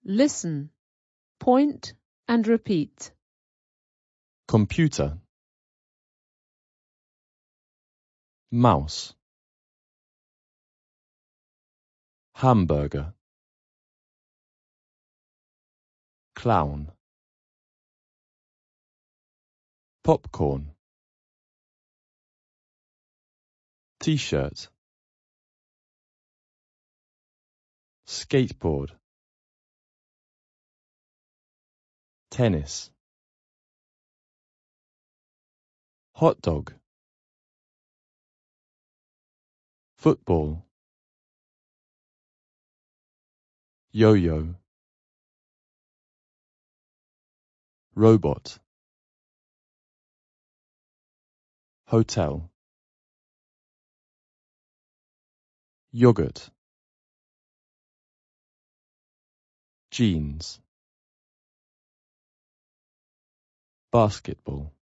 Listen, point and repeat. Computer. Mouse. Hamburger. Clown. Popcorn. T-shirt. Skateboard. Tennis. Hot dog. Football. Yo-yo. Robot. Hotel. Yogurt. Jeans. Basketball.